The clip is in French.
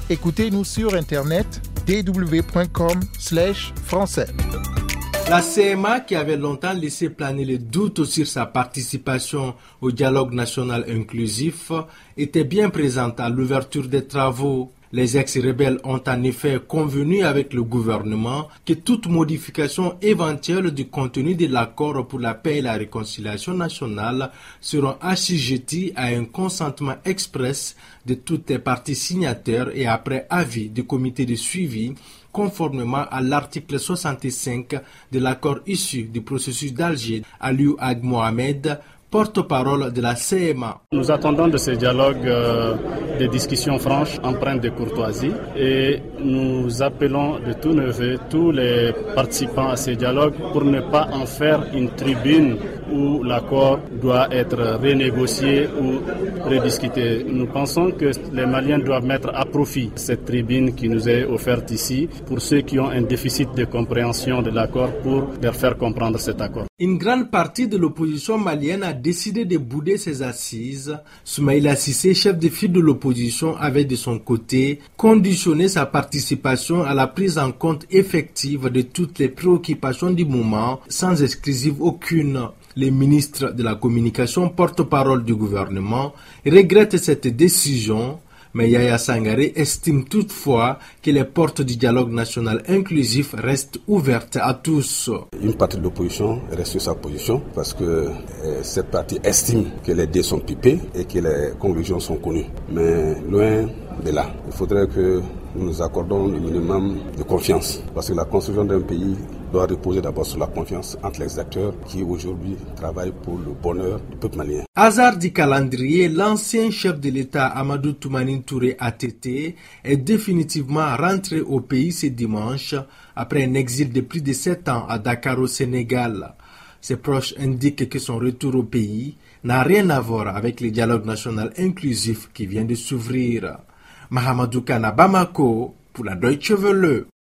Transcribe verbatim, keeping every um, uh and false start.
Écoutez-nous sur Internet d w point com slash français. La C M A, qui avait longtemps laissé planer les doutes sur sa participation au dialogue national inclusif, était bien présente à l'ouverture des travaux. Les ex-rebelles ont en effet convenu avec le gouvernement que toute modification éventuelle du contenu de l'accord pour la paix et la réconciliation nationale seront assujetties à un consentement express de toutes les parties signataires et après avis du comité de suivi, conformément à l'article soixante-cinq de l'accord issu du processus d'Alger. Aliou Ag Mohamed, porte-parole de la C M A. Nous attendons de ces dialogues euh, des discussions franches, empreintes de courtoisie, et nous appelons de tous nos vœux tous les participants à ces dialogues pour ne pas en faire une tribune où l'accord doit être renégocié ou rediscuté. Nous pensons que les Maliens doivent mettre à profit cette tribune qui nous est offerte ici pour ceux qui ont un déficit de compréhension de l'accord pour leur faire comprendre cet accord. Une grande partie de l'opposition malienne a décidé de bouder ses assises. Soumaïla Cissé, chef de file de l'opposition, avait de son côté conditionné sa participation à la prise en compte effective de toutes les préoccupations du moment, sans exclusive aucune. Les ministres de la communication, porte-parole du gouvernement, regrettent cette décision, mais Yaya Sangaré estime toutefois que les portes du dialogue national inclusif restent ouvertes à tous. Une partie de l'opposition reste sur sa position parce que euh, cette partie estime que les dés sont pipés et que les conclusions sont connues. Mais loin de là, il faudrait que nous nous accordons le minimum de confiance parce que la construction d'un pays doit reposer d'abord sur la confiance entre les acteurs qui aujourd'hui travaillent pour le bonheur du peuple malien. Hasard du calendrier, l'ancien chef de l'État Amadou Toumani Touré A T T est définitivement rentré au pays ce dimanche après un exil de plus de sept ans à Dakar au Sénégal. Ses proches indiquent que son retour au pays n'a rien à voir avec le dialogue national inclusif qui vient de s'ouvrir. Mahamadou Kana Bamako pour la Deutsche Welle.